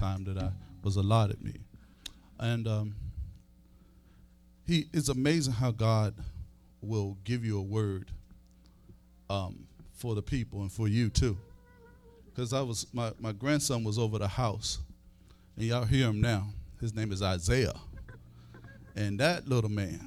time that I was allotted me. And it's amazing how God will give you a word for the people and for you too. Because my grandson was over the house, and y'all hear him now. His name is Isaiah. And that little man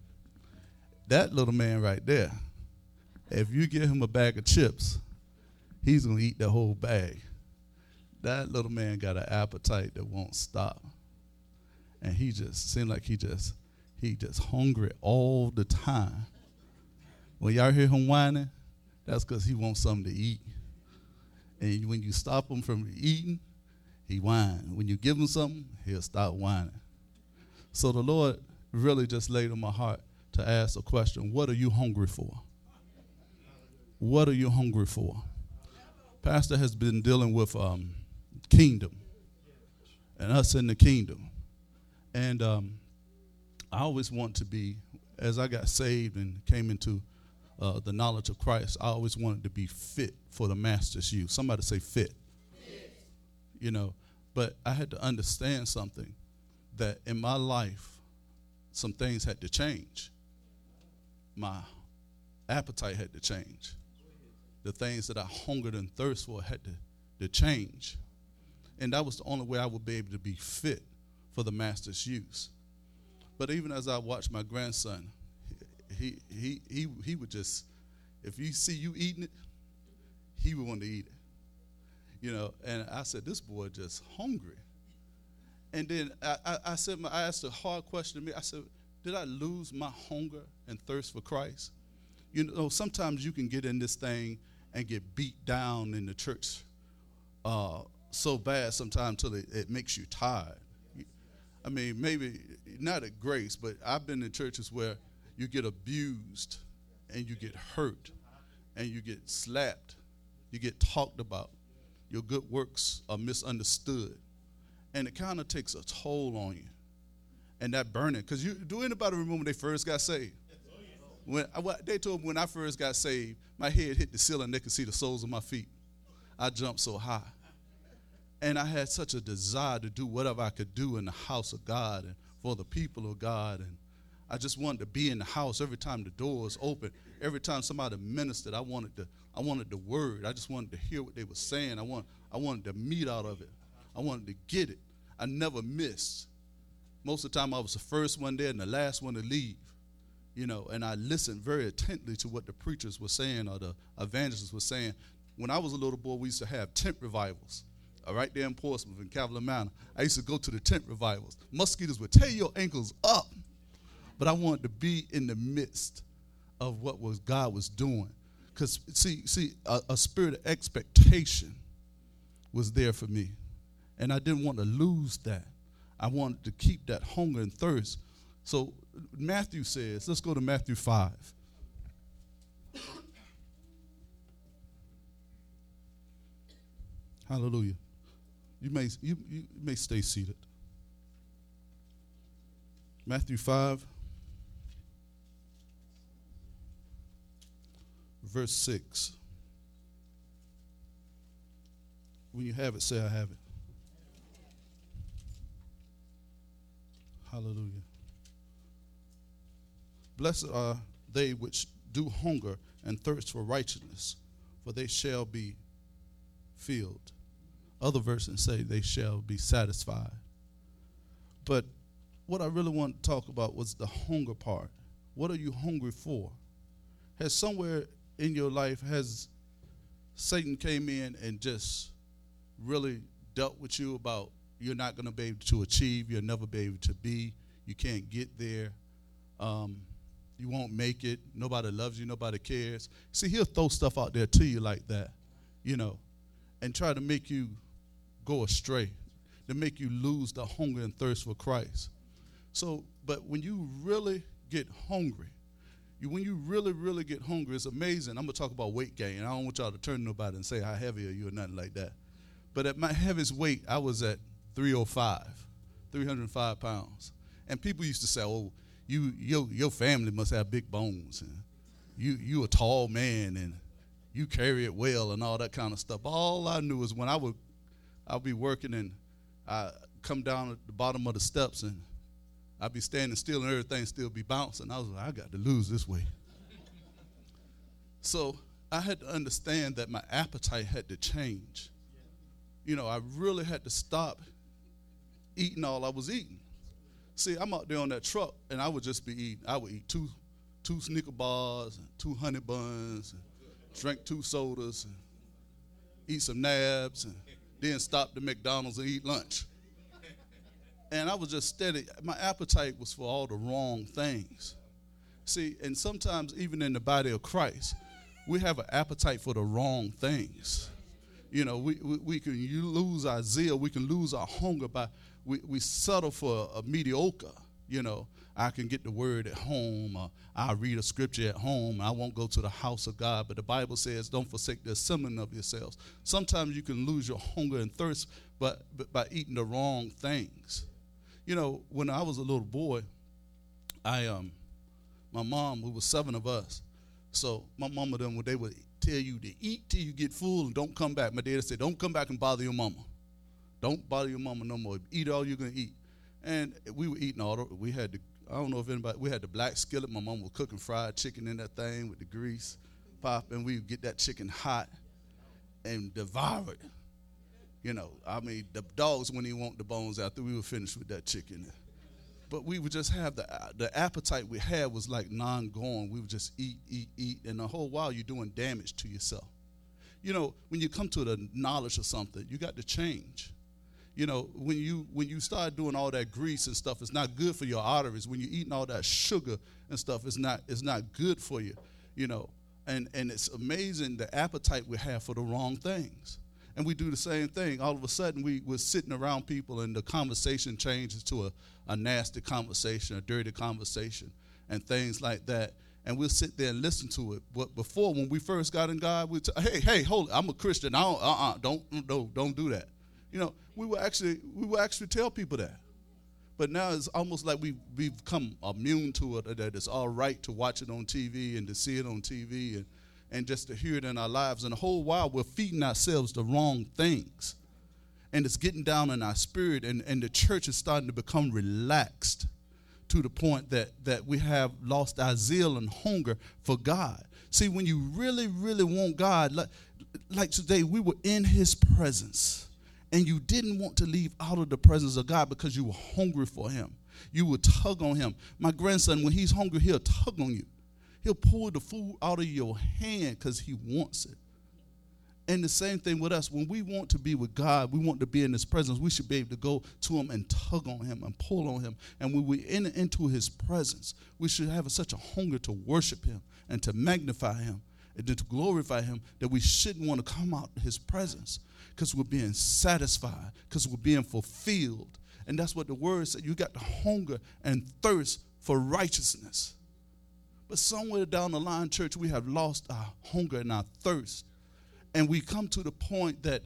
right there, if you give him a bag of chips, he's going to eat the whole bag. That little man got an appetite that won't stop. And he just seemed like he just hungry all the time. When y'all hear him whining, that's because he wants something to eat. And when you stop him from eating, he whines. When you give him something, he'll stop whining. So the Lord really just laid on my heart to ask a question: what are you hungry for? What are you hungry for? Pastor has been dealing with kingdom and us in the kingdom. And I always want to be, as I got saved and came into the knowledge of Christ, I always wanted to be fit for the master's use. Somebody say fit. You know, but I had to understand something, that in my life, some things had to change. My appetite had to change. The things that I hungered and thirst for had to change. And that was the only way I would be able to be fit for the master's use. But even as I watched my grandson, he would just, if you see you eating it, he would want to eat it. You know, and I said, this boy just hungry. And then I asked a hard question to me. I said, did I lose my hunger and thirst for Christ? You know, sometimes you can get in this thing and get beat down in the church so bad sometimes until it makes you tired. I mean, maybe not at Grace, but I've been in churches where you get abused and you get hurt and you get slapped. You get talked about. Your good works are misunderstood. And it kind of takes a toll on you. And that burning, because do anybody remember when they first got saved? They told me when I first got saved, my head hit the ceiling, they could see the soles of my feet. I jumped so high. And I had such a desire to do whatever I could do in the house of God and for the people of God. And I just wanted to be in the house every time the door was open. Every time somebody ministered, I wanted the word. I just wanted to hear what they were saying. I wanted the meat out of it. I wanted to get it. I never missed. Most of the time I was the first one there and the last one to leave. You know, and I listened very attentively to what the preachers were saying or the evangelists were saying. When I was a little boy, we used to have tent revivals. Right there in Portsmouth, in Cavalier Manor. I used to go to the tent revivals. Mosquitoes would tear your ankles up. But I wanted to be in the midst of what God was doing. Because, see, a spirit of expectation was there for me. And I didn't want to lose that. I wanted to keep that hunger and thirst. So Matthew says, let's go to Matthew 5. Hallelujah. You may stay seated. Matthew 5, verse 6. When you have it, say I have it. Hallelujah. Blessed are they which do hunger and thirst for righteousness, for they shall be filled. Other verses say they shall be satisfied. But what I really want to talk about was the hunger part. What are you hungry for? Has somewhere in your life, has Satan came in and just really dealt with you about you're not going to be able to achieve, you'll never be able to be, you can't get there, you won't make it, nobody loves you, nobody cares. See, he'll throw stuff out there to you like that, you know, and try to make you go astray, to make you lose the hunger and thirst for Christ. So, but when you really get hungry, when you really, really get hungry, it's amazing. I'm going to talk about weight gain. I don't want y'all to turn to nobody and say how heavy are you or nothing like that. But at my heaviest weight, I was at 305 pounds. And people used to say, oh, your family must have big bones. And you a tall man and you carry it well and all that kind of stuff. All I knew is when I'll be working and I come down at the bottom of the steps and I be standing still and everything still be bouncing. I was like, I got to lose this weight. So I had to understand that my appetite had to change. You know, I really had to stop eating all I was eating. See, I'm out there on that truck, and I would just be eating. I would eat two Snicker bars, and 2 honey buns, and drink 2 sodas, and eat some nabs, and then stop to McDonald's and eat lunch. And I was just steady. My appetite was for all the wrong things. See, and sometimes even in the body of Christ, we have an appetite for the wrong things. You know, we can lose our zeal. We can lose our hunger by we settle for a mediocre. You know, I can get the word at home. I'll read a scripture at home. I won't go to the house of God. But the Bible says, don't forsake the assembling of yourselves. Sometimes you can lose your hunger and thirst but by eating the wrong things. You know, when I was a little boy, my mom, it was 7 of us. So my mama, they would tell you to eat till you get full and don't come back. My dad said, don't come back and bother your mama. Don't bother your mama no more. Eat all you're going to eat. And we were eating we had I don't know if anybody, we had the black skillet. My mom was cooking fried chicken in that thing with the grease pop, and we would get that chicken hot and devour it. You know, I mean, the dogs wouldn't even want the bones after we were finished with that chicken. But we would just have the appetite we had was like non-going. We would just eat, and the whole while you're doing damage to yourself. You know, when you come to the knowledge of something, you got to change. You know, when you start doing all that grease and stuff, it's not good for your arteries. When you're eating all that sugar and stuff, it's not good for you. You know, and it's amazing the appetite we have for the wrong things. And we do the same thing. All of a sudden, we're sitting around people, and the conversation changes to a nasty conversation, a dirty conversation, and things like that. And we'll sit there and listen to it. But before, when we first got in God, we'd say, hey, hold it. I'm a Christian. Don't do that. You know, we will actually tell people that. But now it's almost like we've become immune to it, that it's all right to watch it on TV and to see it on TV and just to hear it in our lives. And the whole while we're feeding ourselves the wrong things. And it's getting down in our spirit, and the church is starting to become relaxed to the point that we have lost our zeal and hunger for God. See, when you really, really want God, like today, we were in his presence, and you didn't want to leave out of the presence of God because you were hungry for him. You would tug on him. My grandson, when he's hungry, he'll tug on you. He'll pull the food out of your hand because he wants it. And the same thing with us. When we want to be with God, we want to be in his presence, we should be able to go to him and tug on him and pull on him. And when we enter into his presence, we should have such a hunger to worship him and to magnify him and to glorify him that we shouldn't want to come out of his presence because we're being satisfied, because we're being fulfilled. And that's what the word said. You got the hunger and thirst for righteousness. But somewhere down the line, church, we have lost our hunger and our thirst. And we come to the point that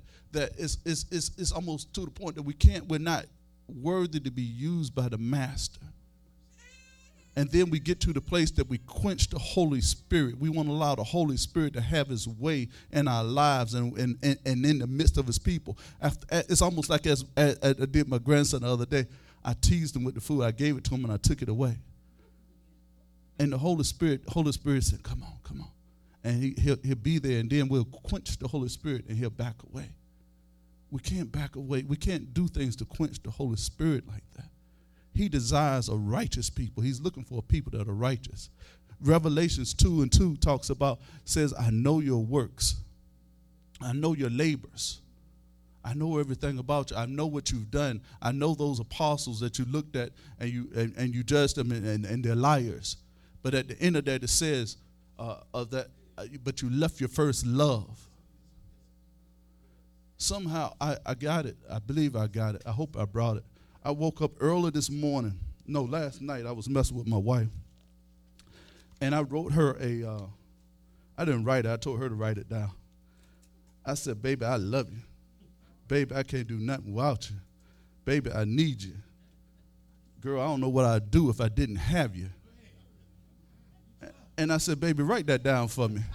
it's almost to the point that we're not worthy to be used by the master. And then we get to the place that we quench the Holy Spirit. We want to allow the Holy Spirit to have his way in our lives and in the midst of his people. It's almost like as I did my grandson the other day. I teased him with the food. I gave it to him and I took it away. And the Holy Spirit said, come on. And he'll be there, and then we'll quench the Holy Spirit, and he'll back away. We can't back away. We can't do things to quench the Holy Spirit like that. He desires a righteous people. He's looking for people that are righteous. Revelations 2:2 says, I know your works. I know your labors. I know everything about you. I know what you've done. I know those apostles that you looked at and you judged them and they're liars. But at the end of that, it says but you left your first love. Somehow I got it. I believe I got it. I hope I brought it. I woke up early this morning. No, last night I was messing with my wife. And I wrote her I didn't write it. I told her to write it down. I said, baby, I love you. Baby, I can't do nothing without you. Baby, I need you. Girl, I don't know what I'd do if I didn't have you. And I said, baby, write that down for me.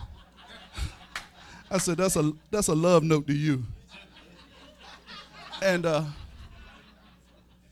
I said, that's a love note to you. And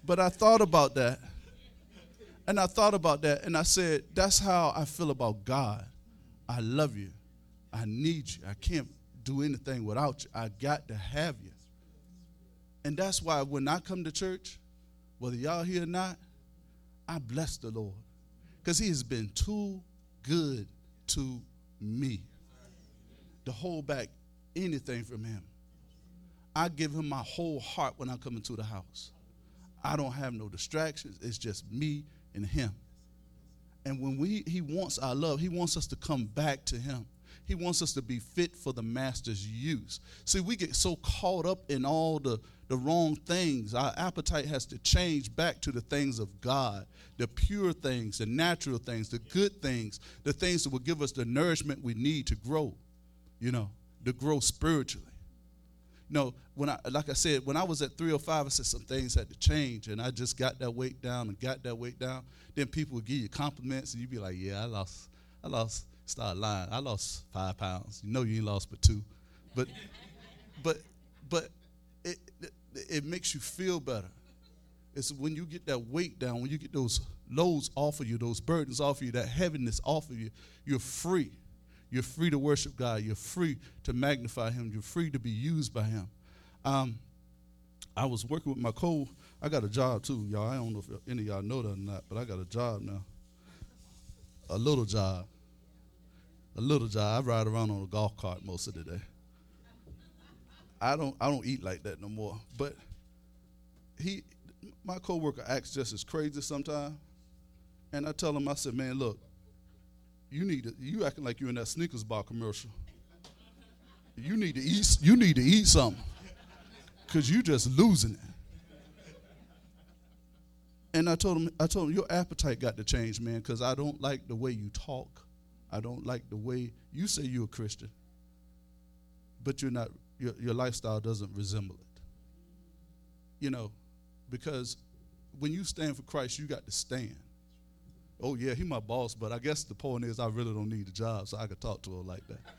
But I thought about that. And I thought about that, and I said, that's how I feel about God. I love you. I need you. I can't do anything without you. I got to have you. And that's why when I come to church, whether y'all here or not, I bless the Lord. Because he has been too good to me to hold back anything from him. I give him my whole heart when I come into the house. I don't have no distractions. It's just me and him. And when he wants our love, he wants us to come back to him. He wants us to be fit for the master's use. See, we get so caught up in all the wrong things. Our appetite has to change back to the things of God, the pure things, the natural things, the good things, the things that will give us the nourishment we need to grow, to grow spiritually. Like I said, when I was at 305, I said some things had to change, and I just got that weight down. Then people would give you compliments, and you'd be like, yeah, I lost. Start lying. I lost 5 pounds. You ain't lost but 2. But it makes you feel better. It's when you get that weight down, when you get those loads off of you, those burdens off of you, that heaviness off of you, you're free. You're free to worship God. You're free to magnify him. You're free to be used by him. I was working with my I got a job too, y'all. I don't know if any of y'all know that or not, but I got a job now. A little job. I ride around on a golf cart most of the day. I don't eat like that no more. But my coworker acts just as crazy sometimes. And I tell him, I said, man, look, you acting like you're in that Snickers bar commercial. You need to eat something. Because you just losing it. And I told him, your appetite got to change, man, because I don't like the way you talk. I don't like the way you say you're a Christian, but you're not. Your lifestyle doesn't resemble it. Because when you stand for Christ, you got to stand. Oh yeah, he my boss, but I guess the point is I really don't need a job, so I could talk to her like that.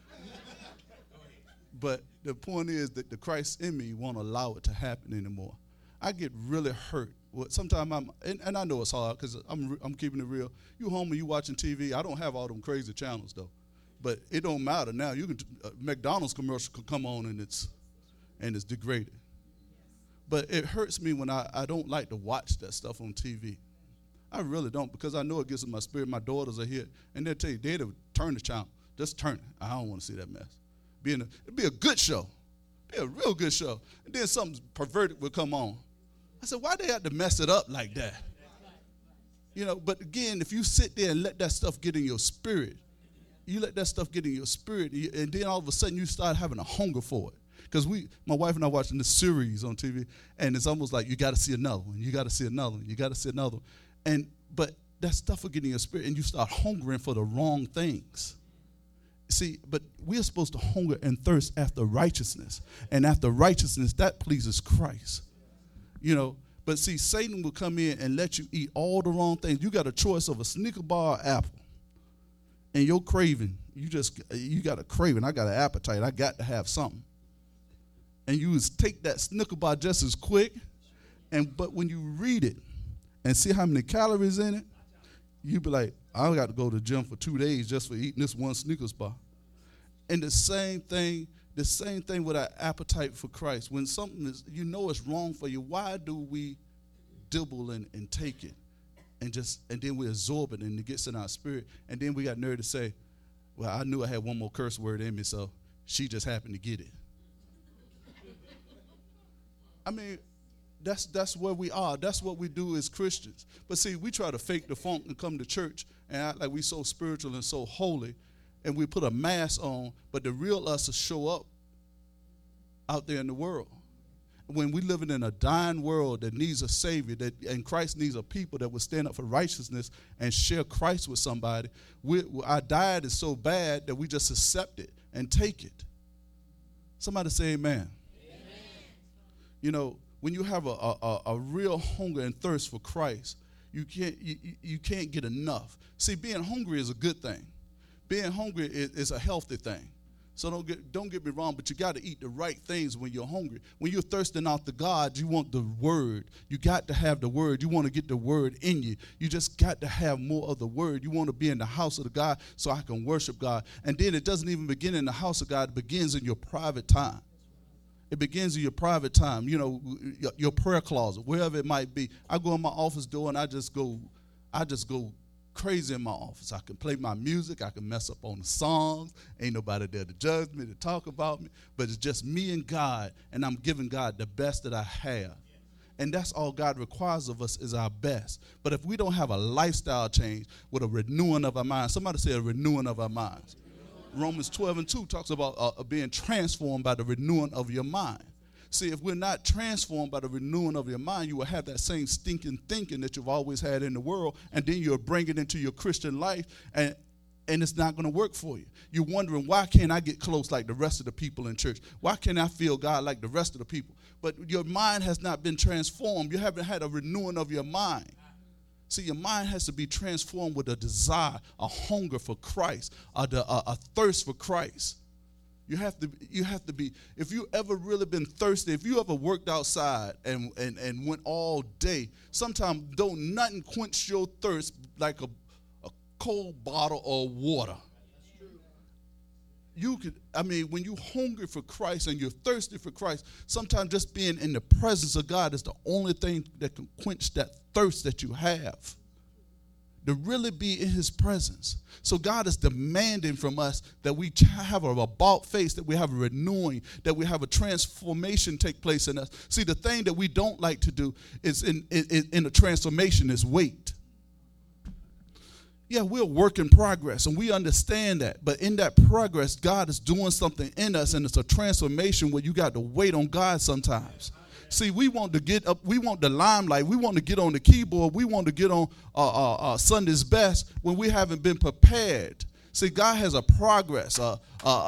But the point is that the Christ in me won't allow it to happen anymore. I get really hurt. Sometimes and I know it's hard because I'm keeping it real. You home and you watching TV. I don't have all them crazy channels though, but it don't matter now. You can McDonald's commercial could come on and it's degraded. But it hurts me when I don't like to watch that stuff on TV. I really don't, because I know it gets in my spirit. My daughters are here and they'll tell you, Dad, turn the channel. Just turn it. I don't want to see that mess. It'd be a good show. Be a real good show. And then something perverted will come on. I said, why they have to mess it up like that? But again, if you sit there and let that stuff get in your spirit, and then all of a sudden you start having a hunger for it. Because my wife and I watching this series on TV, and it's almost like you got to see another one, you got to see another one, you got to see another one. But that stuff will get in your spirit, and you start hungering for the wrong things. See, but we're supposed to hunger and thirst after righteousness. And after righteousness, that pleases Christ. But see, Satan will come in and let you eat all the wrong things. You got a choice of a Snicker bar or apple. And your craving, you got a craving. I got an appetite. I got to have something. And you take that Snicker bar just as quick. But when you read it and see how many calories in it, you be like, I got to go to the gym for 2 days just for eating this one Snickers bar. And the same thing with our appetite for Christ. When something is, it's wrong for you, why do we dibble and take it and then we absorb it and it gets in our spirit, and then we got nerve to say, well, I knew I had one more curse word in me, so she just happened to get it. I mean, that's where we are. That's what we do as Christians. But see, we try to fake the funk and come to church and act like we so spiritual and so holy, and we put a mask on, but the real us will show up out there in the world. When we living in a dying world that needs a Savior, and Christ needs a people that will stand up for righteousness and share Christ with somebody, our diet is so bad that we just accept it and take it. Somebody say amen. Amen. When you have a real hunger and thirst for Christ, you can't get enough. See, being hungry is a good thing. Being hungry is a healthy thing. So don't get me wrong, but you got to eat the right things when you're hungry. When you're thirsting after God, you want the word. You got to have the word. You want to get the word in you. You just got to have more of the word. You want to be in the house of the God so I can worship God. And then it doesn't even begin in the house of God. It begins in your private time. It begins in your private time, your prayer closet, wherever it might be. I go in my office door and I just go crazy in my office. I can play my music. I can mess up on the songs. Ain't nobody there to judge me, to talk about me. But it's just me and God, and I'm giving God the best that I have. And that's all God requires of us is our best. But if we don't have a lifestyle change with a renewing of our minds, somebody say a renewing of our minds. Romans 12:2 talks about being transformed by the renewing of your mind. See, if we're not transformed by the renewing of your mind, you will have that same stinking thinking that you've always had in the world, and then you'll bring it into your Christian life, and it's not going to work for you. You're wondering, why can't I get close like the rest of the people in church? Why can't I feel God like the rest of the people? But your mind has not been transformed. You haven't had a renewing of your mind. See, your mind has to be transformed with a desire, a hunger for Christ, a thirst for Christ. You have to be, if you ever really been thirsty, if you ever worked outside and went all day, sometimes don't nothing quench your thirst like a cold bottle of water. When you're hungry for Christ and you're thirsty for Christ, sometimes just being in the presence of God is the only thing that can quench that thirst that you have. To really be in his presence. So God is demanding from us that we have a about face, that we have a renewing, that we have a transformation take place in us. See, the thing that we don't like to do is in a transformation is wait. Yeah, we're a work in progress, and we understand that. But in that progress, God is doing something in us, and it's a transformation where you got to wait on God sometimes. See, we want to get up, we want the limelight, we want to get on the keyboard, we want to get on Sunday's best when we haven't been prepared. See, God has a progress, a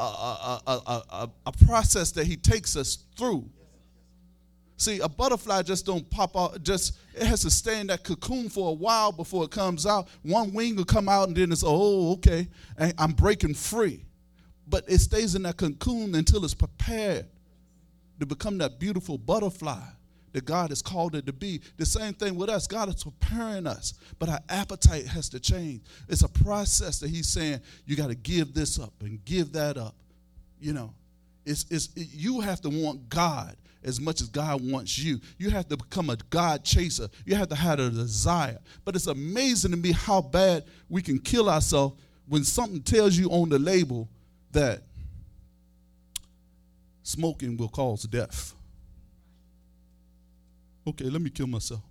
process that he takes us through. See, a butterfly just don't pop out, it has to stay in that cocoon for a while before it comes out. One wing will come out and then it's, okay, and I'm breaking free. But it stays in that cocoon until it's prepared to become that beautiful butterfly that God has called it to be. The same thing with us. God is preparing us, but our appetite has to change. It's a process that he's saying, you got to give this up and give that up. You have to want God as much as God wants you. You have to become a God chaser. You have to have a desire. But it's amazing to me how bad we can kill ourselves when something tells you on the label that smoking will cause death. Okay, let me kill myself.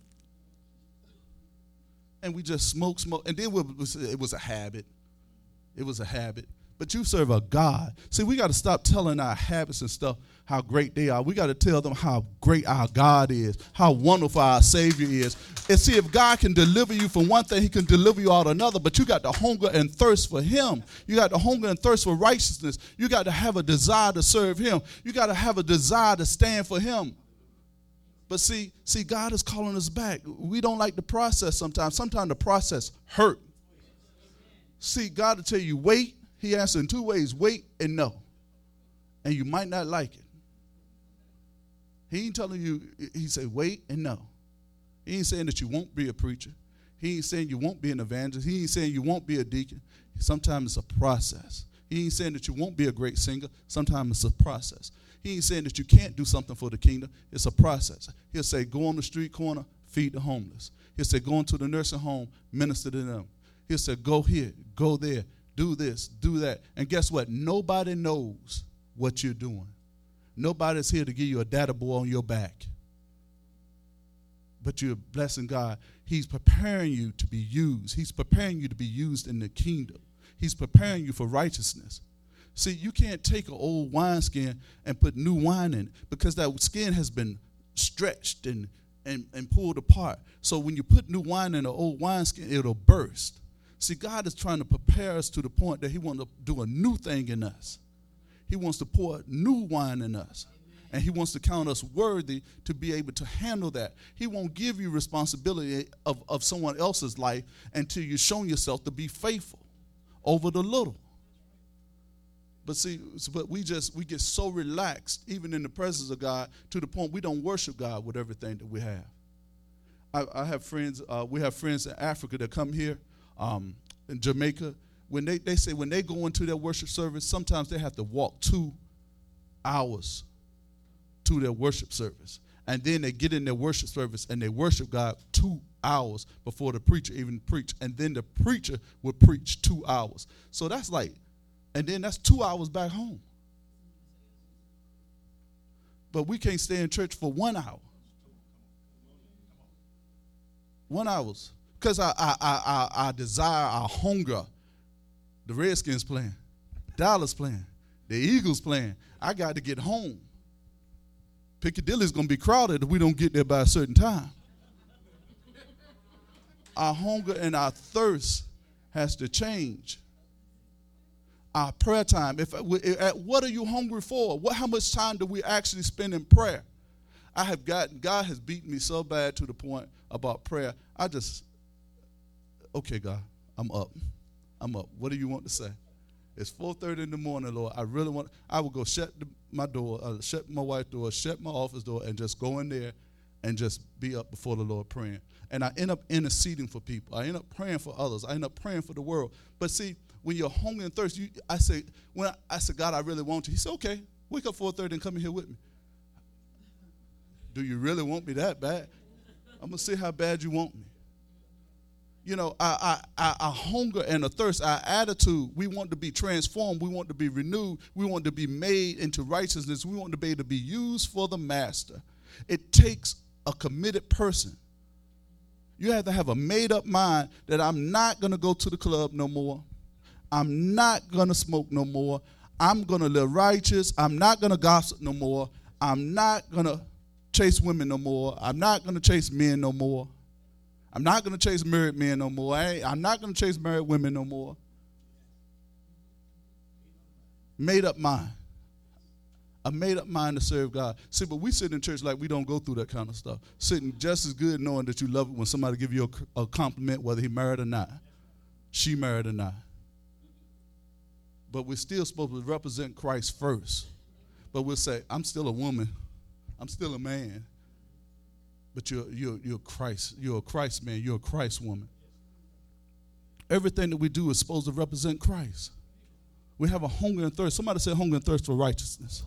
And we just smoke, and then it was a habit. It was a habit. But you serve a God. See, we got to stop telling our habits and stuff how great they are. We got to tell them how great our God is, how wonderful our Savior is. And see, if God can deliver you from one thing, he can deliver you out of another. But you got to hunger and thirst for him. You got to hunger and thirst for righteousness. You got to have a desire to serve him. You got to have a desire to stand for him. But see, God is calling us back. We don't like the process sometimes. Sometimes the process hurt. See, God will tell you, wait. He answers in two ways, wait and no. And you might not like it. He ain't telling you, he said wait and no. He ain't saying that you won't be a preacher. He ain't saying you won't be an evangelist. He ain't saying you won't be a deacon. Sometimes it's a process. He ain't saying that you won't be a great singer. Sometimes it's a process. He ain't saying that you can't do something for the kingdom. It's a process. He'll say go on the street corner, feed the homeless. He'll say go into the nursing home, minister to them. He'll say go here, go there. Do this, do that. And guess what? Nobody knows what you're doing. Nobody's here to give you a data boy on your back. But you're blessing God. He's preparing you to be used. He's preparing you to be used in the kingdom. He's preparing you for righteousness. See, you can't take an old wineskin and put new wine in it because that skin has been stretched and pulled apart. So when you put new wine in an old wineskin, it'll burst. See, God is trying to prepare us to the point that he wants to do a new thing in us. He wants to pour new wine in us. And he wants to count us worthy to be able to handle that. He won't give you responsibility of someone else's life until you've shown yourself to be faithful over the little. But see, we get so relaxed, even in the presence of God, to the point we don't worship God with everything that we have. I have friends. We have friends in Africa that come here, in Jamaica. When they say when they go into their worship service, sometimes they have to walk 2 hours to their worship service, and then they get in their worship service and they worship God 2 hours before the preacher even preach, and then the preacher will preach 2 hours. So that's like, and then that's 2 hours back home. But we can't stay in church for 1 hour. 1 hour. Because our desire, our hunger, the Redskins playing, Dallas playing, the Eagles playing. I got to get home. Piccadilly's going to be crowded if we don't get there by a certain time. Our hunger and our thirst has to change. Our prayer time. What are you hungry for? How much time do we actually spend in prayer? God has beaten me so bad to the point about prayer. Okay, God, I'm up. What do you want to say? It's 4:30 in the morning, Lord. I will go shut my door, shut my wife's door, shut my office door, and just go in there and just be up before the Lord praying. And I end up interceding for people. I end up praying for others. I end up praying for the world. But see, when you're hungry and thirsty, I said, God, I really want you. He said, okay, wake up 4:30 and come in here with me. Do you really want me that bad? I'm going to see how bad you want me. You know, our hunger and a thirst, our attitude, we want to be transformed. We want to be renewed. We want to be made into righteousness. We want to be able to be used for the master. It takes a committed person. You have to have a made-up mind that I'm not going to go to the club no more. I'm not going to smoke no more. I'm going to live righteous. I'm not going to gossip no more. I'm not going to chase women no more. I'm not going to chase men no more. I'm not going to chase married men no more. I'm not going to chase married women no more. Made up mind. A made up mind to serve God. See, but we sit in church like we don't go through that kind of stuff. Sitting just as good knowing that you love it when somebody give you a compliment, whether he married or not. She married or not. But we're still supposed to represent Christ first. But we'll say, I'm still a woman. I'm still a man. But you're Christ. You're a Christ man. You're a Christ woman. Everything that we do is supposed to represent Christ. We have a hunger and thirst. Somebody say hunger and thirst for righteousness.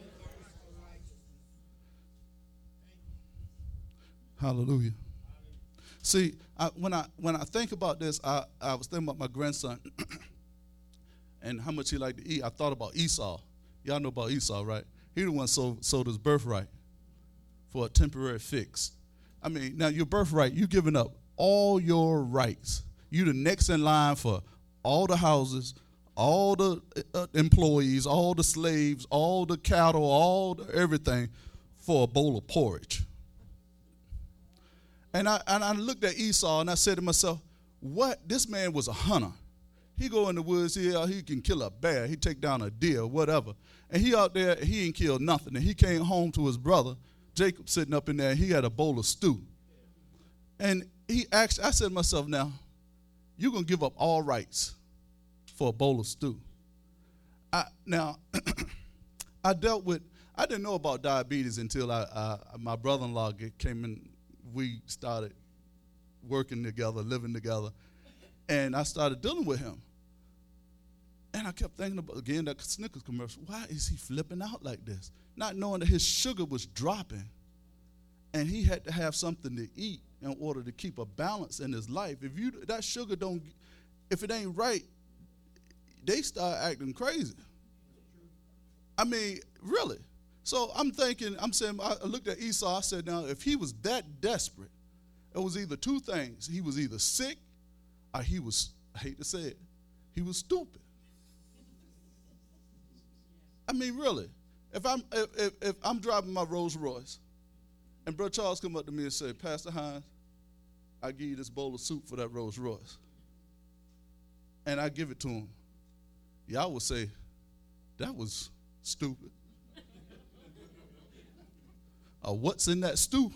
Hallelujah. See, when I think about this, I was thinking about my grandson and how much he liked to eat. I thought about Esau. Y'all know about Esau, right? He the one sold his birthright for a temporary fix. I mean, now your birthright, you giving up all your rights. You the next in line for all the houses, all the employees, all the slaves, all the cattle, everything for a bowl of porridge. And I looked at Esau and I said to myself, what? This man was a hunter. He go in the woods here, he can kill a bear, he take down a deer, whatever. And he out there, he ain't killed nothing. And he came home to his brother, Jacob, sitting up in there, and he had a bowl of stew. And I said to myself, now, you're going to give up all rights for a bowl of stew. I didn't know about diabetes until my brother-in-law came in. We started working together, living together, and I started dealing with him. And I kept thinking about, again, that Snickers commercial. Why is he flipping out like this? Not knowing that his sugar was dropping. And he had to have something to eat in order to keep a balance in his life. That sugar if it ain't right, they start acting crazy. I mean, really. So I looked at Esau, I said, now, if he was that desperate, it was either two things. He was either sick or he was, I hate to say it, he was stupid. I mean, really, if I'm driving my Rolls Royce and Brother Charles come up to me and say, Pastor Hines, I give you this bowl of soup for that Rolls Royce, and I give it to him, y'all would say, that was stupid. What's in that stew?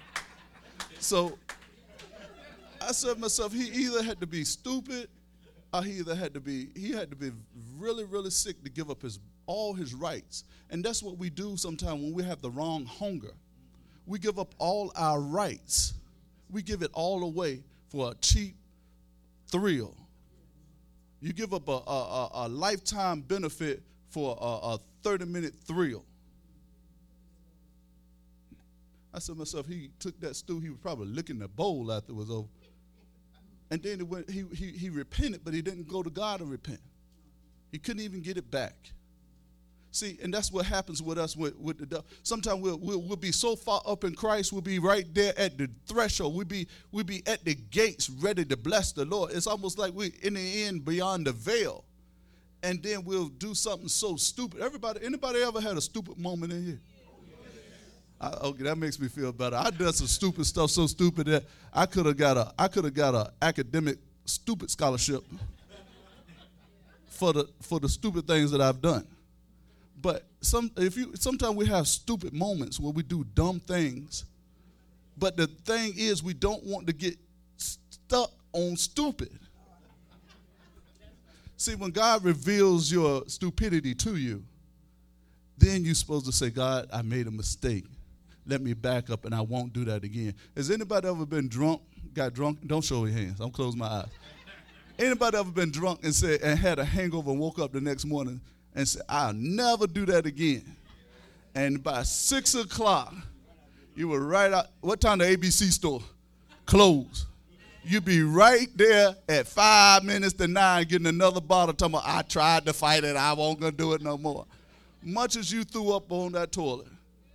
So I said to myself, he either had to be stupid he had to be really, really sick to give up all his rights. And that's what we do sometimes when we have the wrong hunger. We give up all our rights. We give it all away for a cheap thrill. You give up a lifetime benefit for a 30-minute thrill. I said to myself, he took that stool, he was probably licking the bowl after it was over. And then he repented, but he didn't go to God and repent. He couldn't even get it back. See, and that's what happens with us with the devil. Sometimes we'll be so far up in Christ, we'll be right there at the threshold. We'll be at the gates ready to bless the Lord. It's almost like we're in the end beyond the veil. And then we'll do something so stupid. Anybody ever had a stupid moment in here? Okay, that makes me feel better. I done some stupid stuff, so stupid that I could have got a academic stupid scholarship for the stupid things that I've done. But sometimes we have stupid moments where we do dumb things. But the thing is, we don't want to get stuck on stupid. See, when God reveals your stupidity to you, then you're supposed to say, God, I made a mistake. Let me back up and I won't do that again. Has anybody ever been drunk, got drunk? Don't show your hands. I'm closing my eyes. Anybody ever been drunk and had a hangover and woke up the next morning and said, I'll never do that again? And by 6 o'clock, you were right out. What time the ABC store closed? You'd be right there at 5 minutes to 9 getting another bottle talking about, I tried to fight it. I won't gonna do it no more. Much as you threw up on that toilet.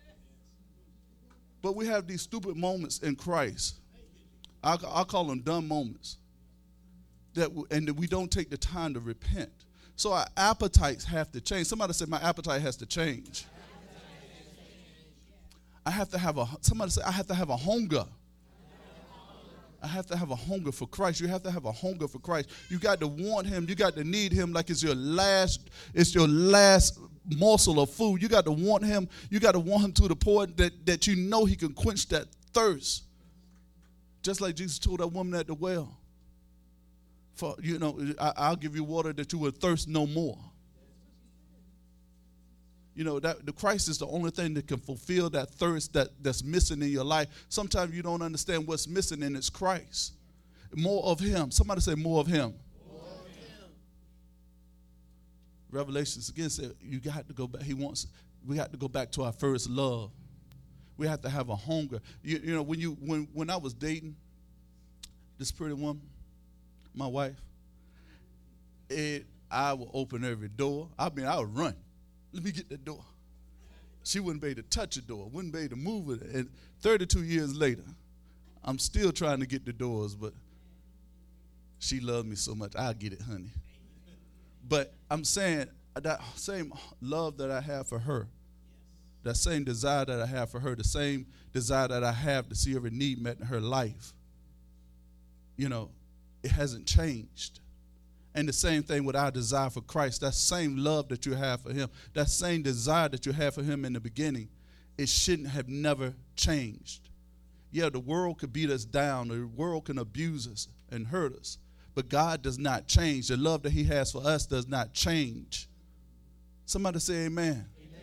But we have these stupid moments in Christ. I call them dumb moments. And that we don't take the time to repent. So our appetites have to change. Somebody said, my appetite has to change. Somebody said, I have to have a hunger. I have to have a hunger for Christ. You have to have a hunger for Christ. You got to want him. You got to need him like it's your last morsel of food. You got to want him. You got to want him to the point that you know he can quench that thirst. Just like Jesus told that woman at the well. For I'll give you water that you will thirst no more. That the Christ is the only thing that can fulfill that thirst that's missing in your life. Sometimes you don't understand what's missing, and it's Christ. More of him. Somebody say more of him. More of him. Revelations again said you got to go back. We got to go back to our first love. We have to have a hunger. When I was dating this pretty woman, my wife, I would open every door. I would run. Let me get the door. She wouldn't be able to touch the door, wouldn't be able to move it. And 32 years later, I'm still trying to get the doors, but she loved me so much. I'll get it, honey. But I'm saying that same love that I have for her, that same desire that I have for her, the same desire that I have to see every need met in her life, it hasn't changed. And the same thing with our desire for Christ, that same love that you have for him, that same desire that you had for him in the beginning, it shouldn't have never changed. Yeah, the world could beat us down, the world can abuse us and hurt us, but God does not change. The love that he has for us does not change. Somebody say amen. Amen.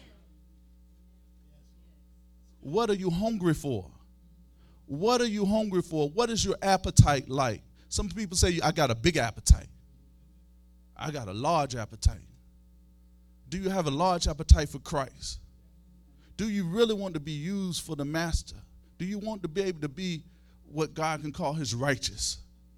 What are you hungry for? What are you hungry for? What is your appetite like? Some people say, I got a big appetite. I got a large appetite. Do you have a large appetite for Christ? Do you really want to be used for the master? Do you want to be able to be what God can call his righteous?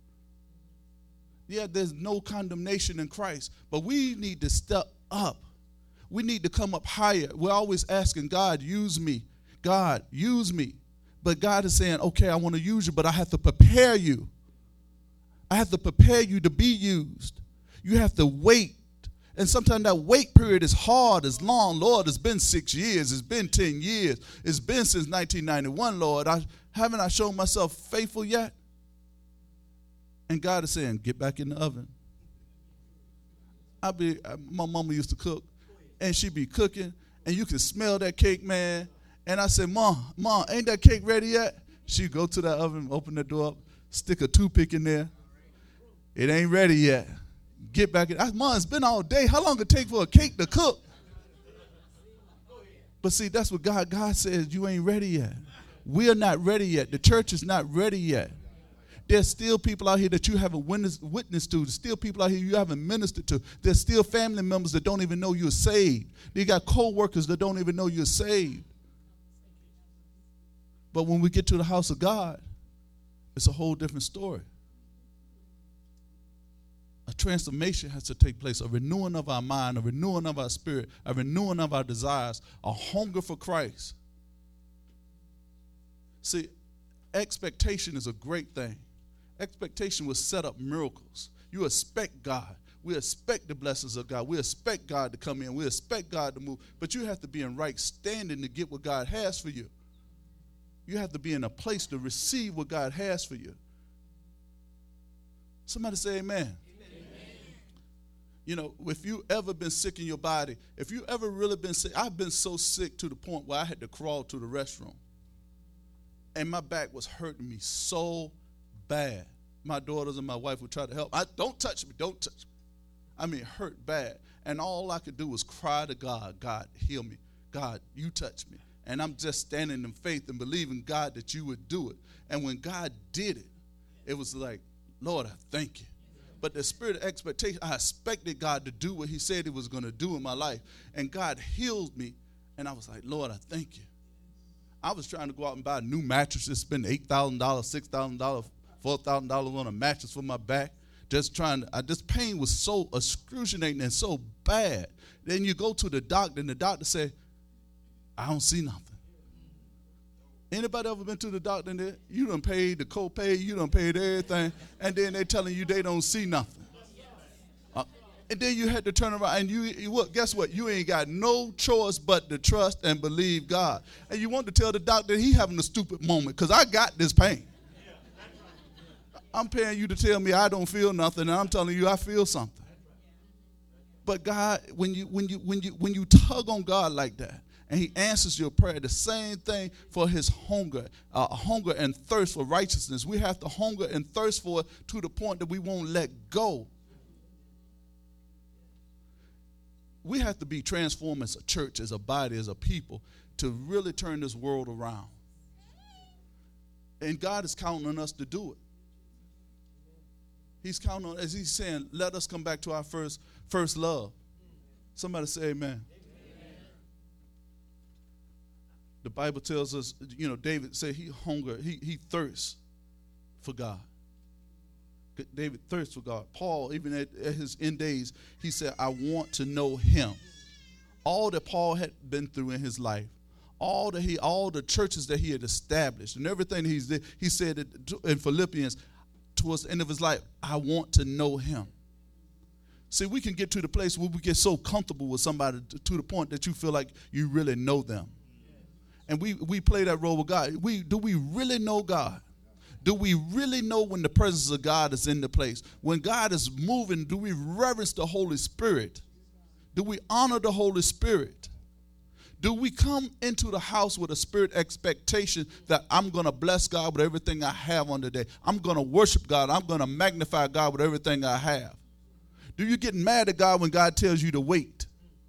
Yeah, there's no condemnation in Christ, but we need to step up. We need to come up higher. We're always asking God, use me. God, use me. But God is saying, okay, I want to use you, but I have to prepare you. I have to prepare you to be used. You have to wait. And sometimes that wait period is hard, it's long. Lord, it's been 6 years. It's been 10 years. It's been since 1991, Lord. Haven't I shown myself faithful yet? And God is saying, get back in the oven. My mama used to cook, and she'd be cooking, and you can smell that cake, man. And I said, Mom, ain't that cake ready yet? She'd go to that oven, open the door up, stick a toothpick in there. It ain't ready yet. Get back in. Mom, it's been all day. How long it take for a cake to cook? But see, that's what God says, you ain't ready yet. We're not ready yet. The church is not ready yet. There's still people out here that you haven't witnessed to. There's still people out here you haven't ministered to. There's still family members that don't even know you're saved. You got co-workers that don't even know you're saved. But when we get to the house of God, it's a whole different story. A transformation has to take place, a renewing of our mind, a renewing of our spirit, a renewing of our desires, a hunger for Christ. See, expectation is a great thing. Expectation will set up miracles. You expect God. We expect the blessings of God. We expect God to come in. We expect God to move. But you have to be in right standing to get what God has for you. You have to be in a place to receive what God has for you. Somebody say amen. You know, if you ever been sick in your body, if you ever really been sick, I've been so sick to the point where I had to crawl to the restroom. And my back was hurting me so bad. My daughters and my wife would try to help. Don't touch me, don't touch me. I mean, it hurt bad. And all I could do was cry to God, God, heal me. God, you touch me. And I'm just standing in faith and believing, God, that you would do it. And when God did it, it was like, Lord, I thank you. But the spirit of expectation, I expected God to do what he said he was going to do in my life. And God healed me. And I was like, Lord, I thank you. I was trying to go out and buy new mattresses, spend $8,000, $6,000, $4,000 on a mattress for my back. This pain was so excruciating and so bad. Then you go to the doctor, and the doctor say, I don't see nothing. Anybody ever been to the doctor and you done paid the copay, you done paid everything, and then they telling you they don't see nothing. And then you had to turn around and you guess what? You ain't got no choice but to trust and believe God. And you want to tell the doctor he having a stupid moment because I got this pain. I'm paying you to tell me I don't feel nothing, and I'm telling you I feel something. But God, when you tug on God like that, and he answers your prayer, the same thing for his hunger and thirst for righteousness. We have to hunger and thirst for it to the point that we won't let go. We have to be transformed as a church, as a body, as a people, to really turn this world around. And God is counting on us to do it. He's counting on, as he's saying, let us come back to our first love. Somebody say amen. The Bible tells us, David said he thirsts for God. David thirsts for God. Paul, even at his end days, he said, I want to know him. All that Paul had been through in his life, all the churches that he had established and everything he said in Philippians, towards the end of his life, I want to know him. See, we can get to the place where we get so comfortable with somebody to the point that you feel like you really know them. And we play that role with God. Do we really know God? Do we really know when the presence of God is in the place? When God is moving, do we reverence the Holy Spirit? Do we honor the Holy Spirit? Do we come into the house with a spirit expectation that I'm going to bless God with everything I have on the day? I'm going to worship God. I'm going to magnify God with everything I have. Do you get mad at God when God tells you to wait?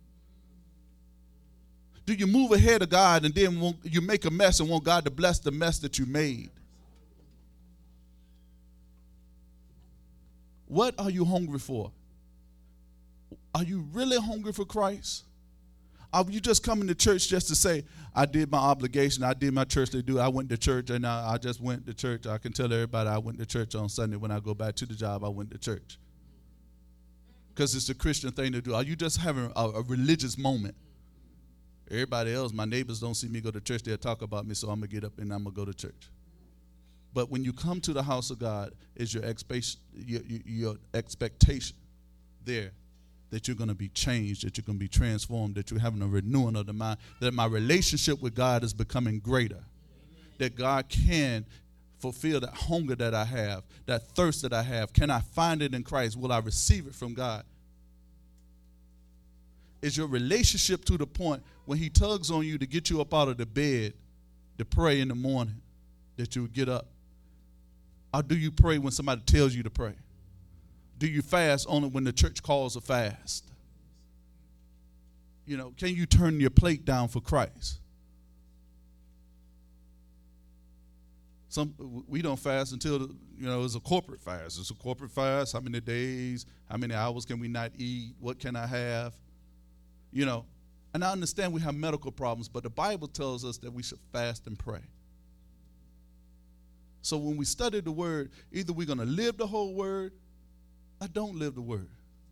Do you move ahead of God and then you make a mess and want God to bless the mess that you made? What are you hungry for? Are you really hungry for Christ? Are you just coming to church just to say, I did my obligation, I did my church to do, I went to church and I just went to church. I can tell everybody I went to church on Sunday. When I go back to the job, I went to church. Because it's a Christian thing to do. Are you just having a religious moment? Everybody else, my neighbors don't see me go to church. They'll talk about me, so I'm going to get up and I'm going to go to church. But when you come to the house of God, is your expectation there that you're going to be changed, that you're going to be transformed, that you're having a renewing of the mind, that my relationship with God is becoming greater, that God can fulfill that hunger that I have, that thirst that I have. Can I find it in Christ? Will I receive it from God? Is your relationship to the point when he tugs on you to get you up out of the bed to pray in the morning, that you would get up? Or do you pray when somebody tells you to pray? do you fast only when the church calls a fast? You know, can you turn your plate down for Christ? We don't fast until, it's a corporate fast. It's a corporate fast. How many days? How many hours can we not eat? What can I have? And I understand we have medical problems, but the Bible tells us that we should fast and pray. So when we study the word, either we're going to live the whole word or don't live the word.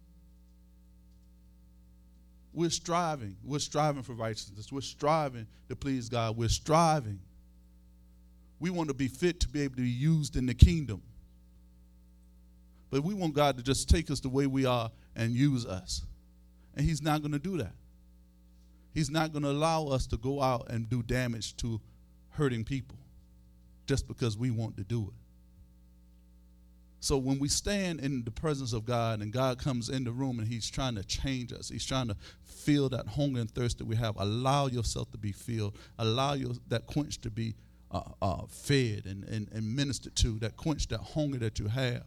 We're striving. We're striving for righteousness. We're striving to please God. We're striving. We want to be fit to be able to be used in the kingdom. But we want God to just take us the way we are and use us. And he's not going to do that. He's not going to allow us to go out and do damage to hurting people just because we want to do it. So when we stand in the presence of God and God comes in the room and he's trying to change us, he's trying to fill that hunger and thirst that we have, allow yourself to be filled, allow that quench to be fed and ministered to, that quench, that hunger that you have.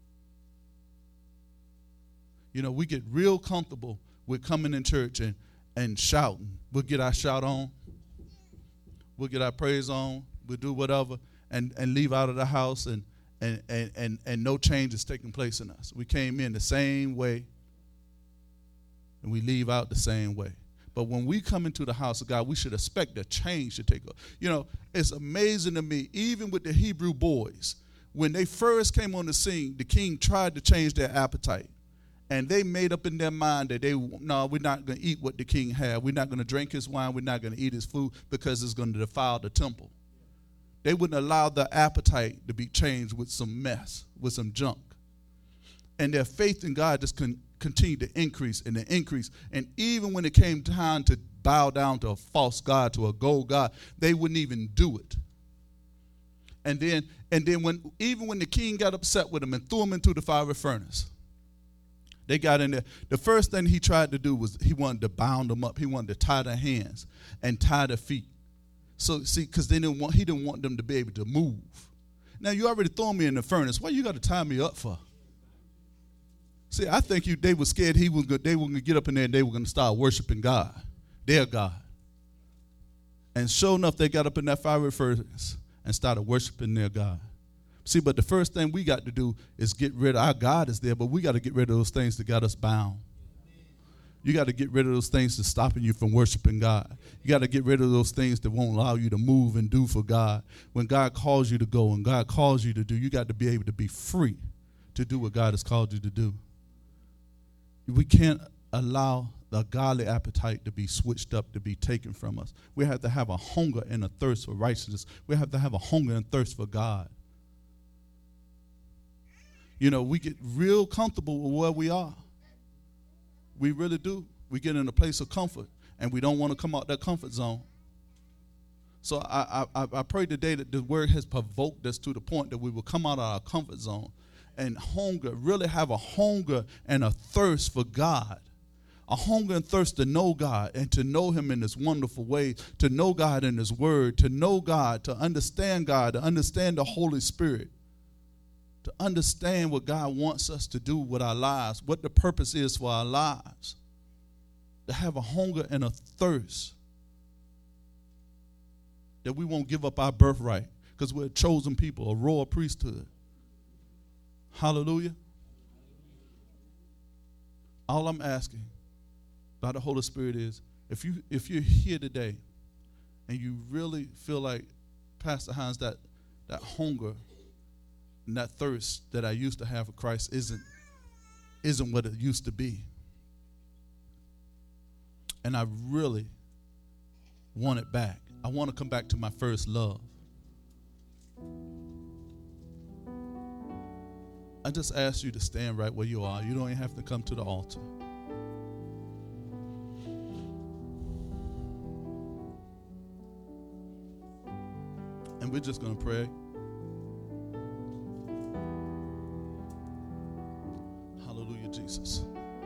We get real comfortable with coming in church and shouting. We'll get our shout on. We'll get our praise on. We'll do whatever and leave out of the house and no change is taking place in us. We came in the same way and we leave out the same way. But when we come into the house of God, we should expect a change to take up. It's amazing to me, even with the Hebrew boys, when they first came on the scene, the king tried to change their appetite. And they made up in their mind that we're not going to eat what the king had. We're not going to drink his wine. We're not going to eat his food because it's going to defile the temple. They wouldn't allow their appetite to be changed with some mess, with some junk. And their faith in God just continued to increase and to increase. And even when it came time to bow down to a false god, to a gold god, they wouldn't even do it. And then when the king got upset with them and threw them into the fiery furnace, they got in there. The first thing he tried to do was he wanted to bound them up. He wanted to tie their hands and tie their feet. So see, because he didn't want them to be able to move. Now you already thrown me in the furnace. Why you got to tie me up for? See, I think they were scared they were going to get up in there and they were going to start worshiping God, their God. And sure enough, they got up in that fiery furnace and started worshiping their God. See, but the first thing we got to do is get rid of, our God is there, but we got to get rid of those things that got us bound. You got to get rid of those things that's stopping you from worshiping God. You got to get rid of those things that won't allow you to move and do for God. When God calls you to go and God calls you to do, you got to be able to be free to do what God has called you to do. We can't allow the godly appetite to be switched up, to be taken from us. We have to have a hunger and a thirst for righteousness. We have to have a hunger and thirst for God. We get real comfortable with where we are. We really do. We get in a place of comfort, and we don't want to come out that comfort zone. So I pray today that the word has provoked us to the point that we will come out of our comfort zone and really have a hunger and a thirst for God. A hunger and thirst to know God and to know him in this wonderful way, to know God in his word, to know God, to understand the Holy Spirit. To understand what God wants us to do with our lives, what the purpose is for our lives. To have a hunger and a thirst. That we won't give up our birthright because we're a chosen people, a royal priesthood. Hallelujah. All I'm asking by the Holy Spirit is, if you're here today and you really feel like Pastor Hines, that hunger and that thirst that I used to have for Christ isn't what it used to be. And I really want it back. I want to come back to my first love. I just ask you to stand right where you are. You don't even have to come to the altar. And we're just going to pray. Jesus.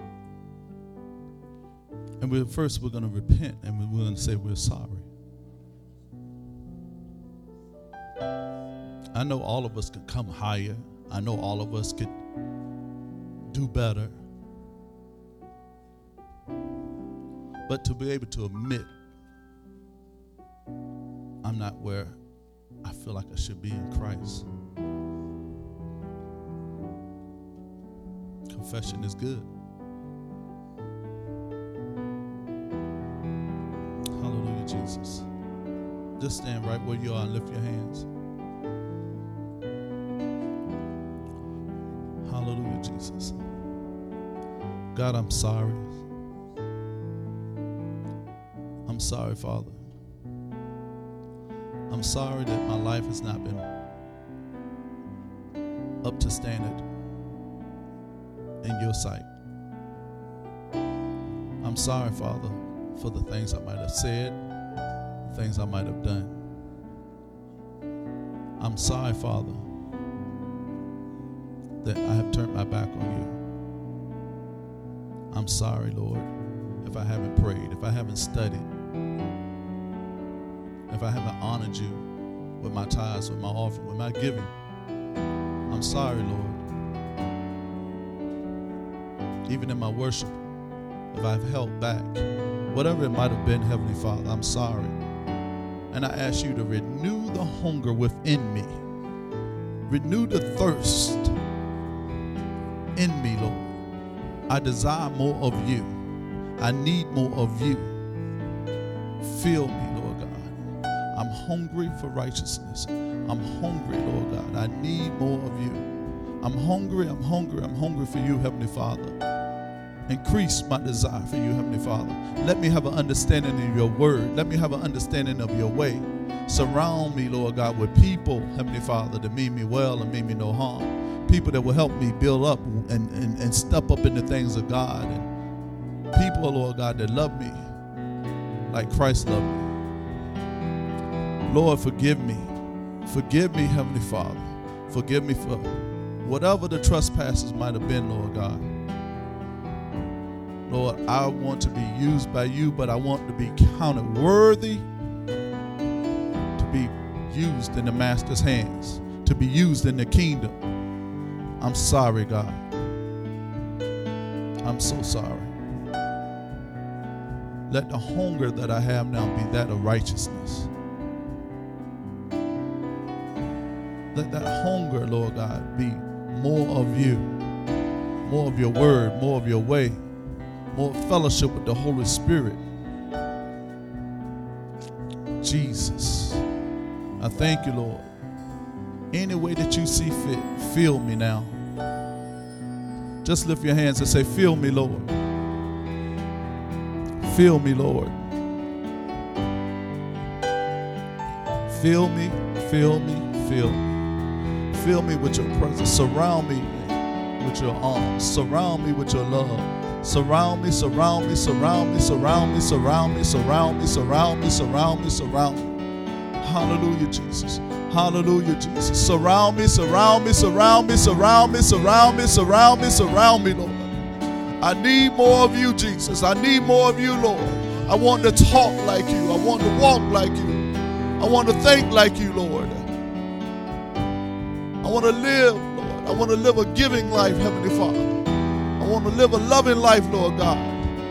And we're going to repent and we're going to say we're sorry. I know all of us could come higher. I know all of us could do better. But to be able to admit I'm not where I feel like I should be in Christ. Confession is good. Hallelujah, Jesus. Just stand right where you are and lift your hands. Hallelujah, Jesus. God, I'm sorry. I'm sorry, Father. I'm sorry that my life has not been up to standard in your sight. I'm sorry, Father, for the things I might have said, the things I might have done. I'm sorry, Father, that I have turned my back on you. I'm sorry, Lord, if I haven't prayed, if I haven't studied, if I haven't honored you with my tithes, with my offering, with my giving. I'm sorry, Lord. Even in my worship, if I've held back, whatever it might have been, Heavenly Father, I'm sorry. And I ask you to renew the hunger within me. Renew the thirst in me, Lord. I desire more of you. I need more of you. Fill me, Lord God. I'm hungry for righteousness. I'm hungry, Lord God. I need more of you. I'm hungry for you, Heavenly Father. Increase my desire for you, Heavenly Father. Let me have an understanding of your word. Let me have an understanding of your way. Surround me, Lord God, with people, Heavenly Father, that mean me well and mean me no harm. People that will help me build up and step up in the things of God. And people, Lord God, that love me like Christ loved me. Lord, forgive me. Forgive me, Heavenly Father. Forgive me for whatever the trespasses might have been, Lord God. Lord, I want to be used by you, but I want to be counted worthy to be used in the Master's hands, to be used in the kingdom. I'm sorry, God. I'm so sorry. Let the hunger that I have now be that of righteousness. Let that hunger, Lord God, be more of you, more of your word, more of your way, more fellowship with the Holy Spirit. Jesus, I thank you, Lord. Any way that you see fit, fill me now. Just lift your hands and say, fill me, Lord. Fill me, Lord. Fill me, fill me, fill me. Fill me with your presence. Surround me with your arms. Surround me with your love. Surround me, surround me, surround me, surround me, surround me, surround me, surround me, surround me, surround me. Hallelujah, Jesus. Hallelujah, Jesus. Surround me, surround me, surround me, surround me, surround me, surround me, surround me, Lord. I need more of you, Jesus. I need more of you, Lord. I want to talk like you. I want to walk like you. I want to think like you, Lord. I want to live, Lord. I want to live a giving life, Heavenly Father. I want to live a loving life, Lord God.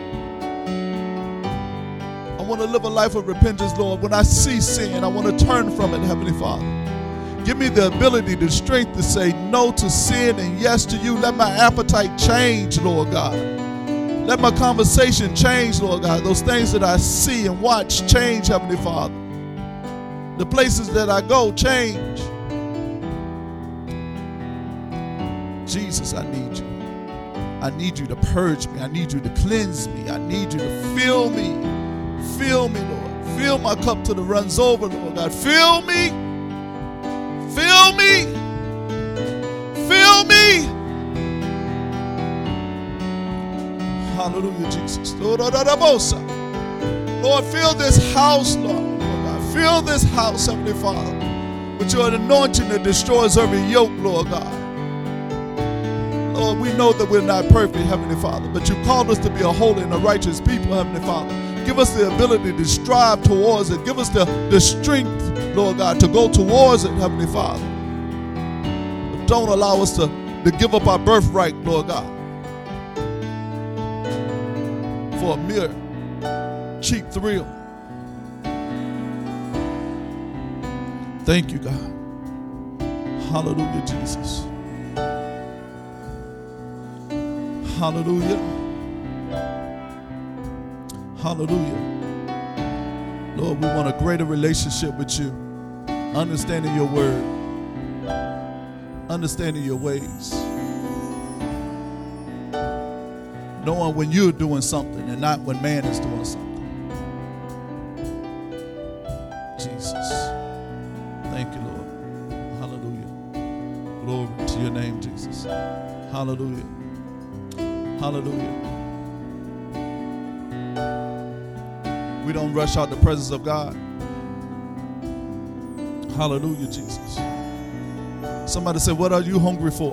I want to live a life of repentance, Lord. When I see sin, I want to turn from it, Heavenly Father. Give me the ability, the strength to say no to sin and yes to you. Let my appetite change, Lord God. Let my conversation change, Lord God. Those things that I see and watch change, Heavenly Father. The places that I go change. Jesus, I need you. I need you to purge me. I need you to cleanse me. I need you to fill me. Fill me, Lord. Fill my cup till it runs over, Lord God. Fill me. Fill me. Fill me. Hallelujah, Jesus. Lord, fill this house, Lord. Fill this house, Heavenly Father, with your anointing that destroys every yoke, Lord God. Lord, we know that we're not perfect, Heavenly Father, but you called us to be a holy and a righteous people, Heavenly Father. Give us the ability to strive towards it. Give us the strength, Lord God, to go towards it, Heavenly Father. But don't allow us to give up our birthright, Lord God. for a mere cheap thrill. Thank you, God. Hallelujah, Jesus. Hallelujah. Hallelujah. Lord, we want a greater relationship with you, understanding your word, understanding your ways, knowing when you're doing something and not when man is doing something. Jesus. Thank you, Lord. Hallelujah. Glory to your name, Jesus. Hallelujah. Hallelujah. We don't rush out the presence of God. Hallelujah, Jesus. Somebody say, what are you hungry for?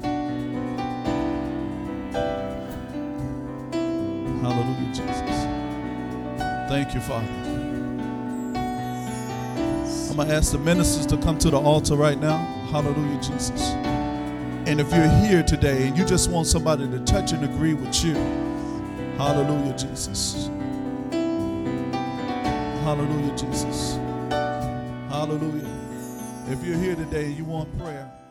Hallelujah, Jesus. Thank you, Father. I'm going to ask the ministers to come to the altar right now. Hallelujah, Jesus. And if you're here today and you just want somebody to touch and agree with you, hallelujah, Jesus. Hallelujah, Jesus. Hallelujah. If you're here today and you want prayer,